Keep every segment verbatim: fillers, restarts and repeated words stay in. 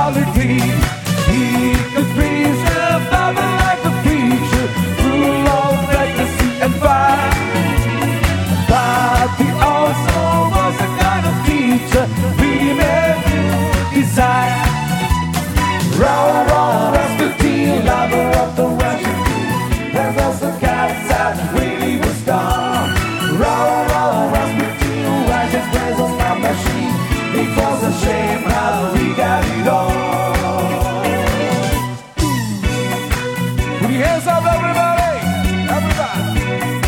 reality. He could freeze the father like a creature, full of ecstasy and fire. But he also was a kind of teacher we made you desire. Roll, roll, Rasputin, lover of the Russian king. There's also cats that really was gone. Roll, roll, Rasputin, righteous praise on my machine. It was a shame how we got it all. Put your hands up, everybody! Everybody!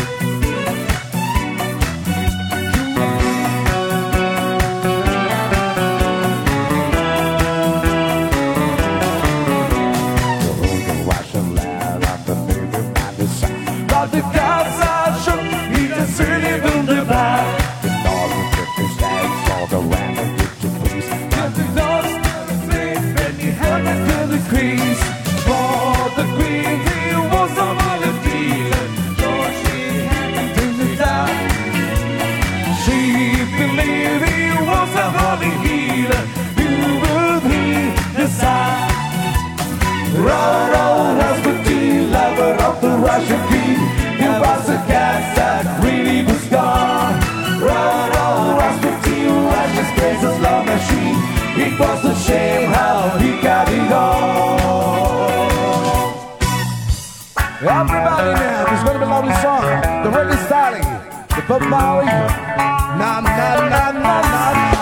But the gods are shook, he just really will divide. The northern fifty stands for the random to please. And the doors to the sleep, and he held it to the crease. For the queen, he was a mother feeling. George, she had to the down. She believed he was a holy healer. Who would he decide? Roll, roll, Rasputin, lover of the Russian king. He was a cat that really was gone. Roll, roll, Rasputin, righteous grace's love machine. It was a shame how he got it all. Everybody now, there's gonna be a lovely song. The Reggae Styling, the Bob Marley. Na na na na na.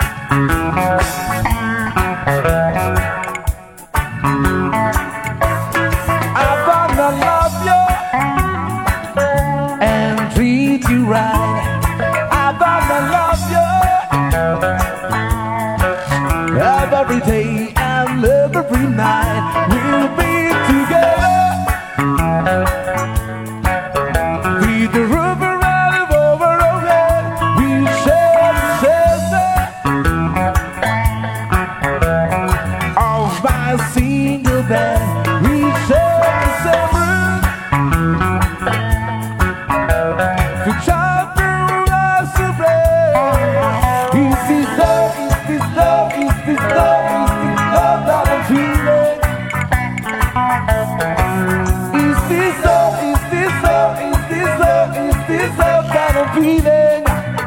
Right, I'm gonna love you every day and every night. We'll be together with the river running over our head. We'll share the shelter of my single bed. We'll share the same room. Feeling.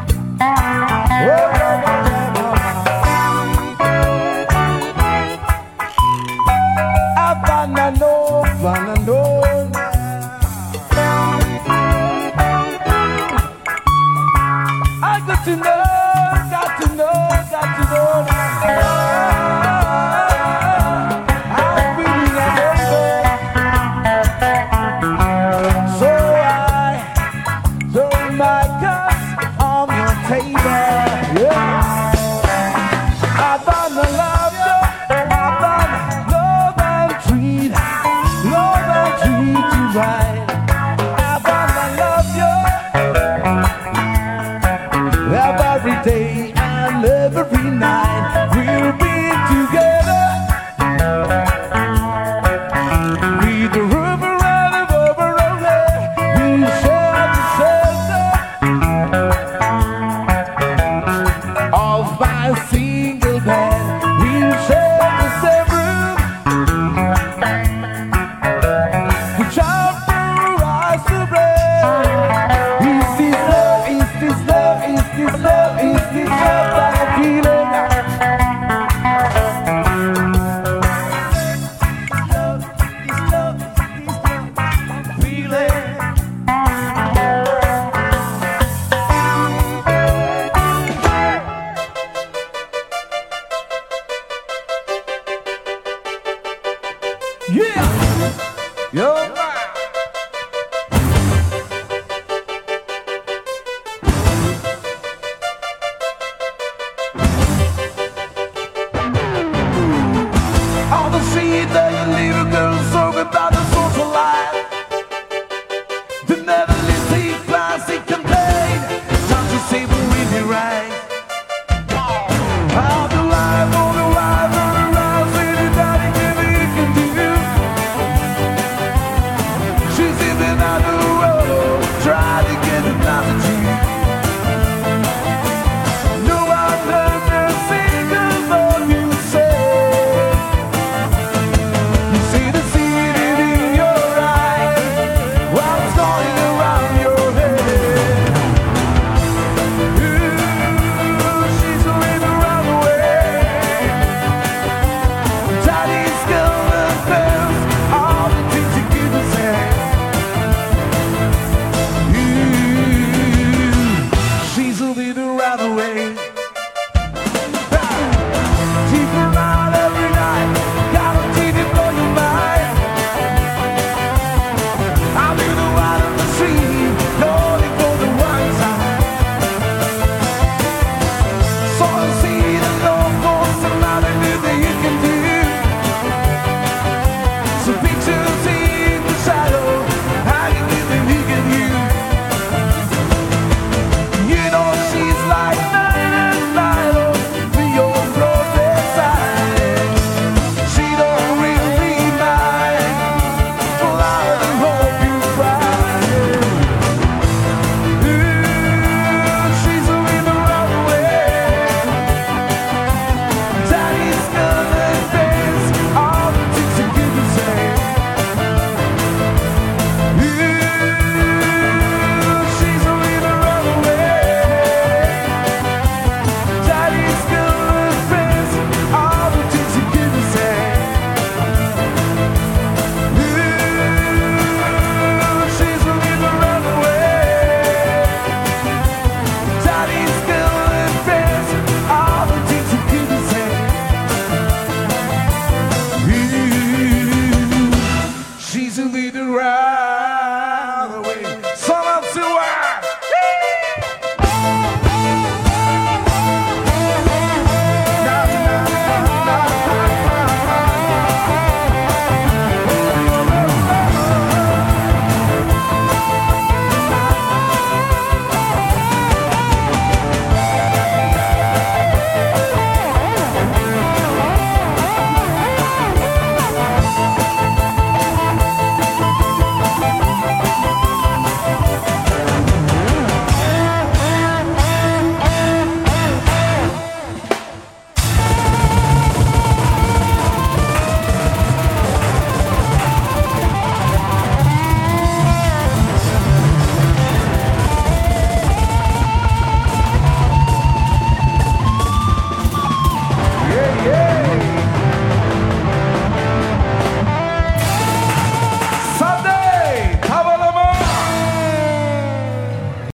I know, I know. I got to know, got to know, got to know. I'm feeling amazing. So I throw my cups on your table. Yeah. I wanna love you. I wanna love and treat, love and treat you right. I wanna love you every day and every night. We'll be together with the river running over our head. We'll share the shelter of my single bed. We'll share the same room. We jump through ice to bread. Is this love? Is this love? Is this love? Is this love that I'm feeling? This love, this love, this love I'm feeling. Yeah! Yo!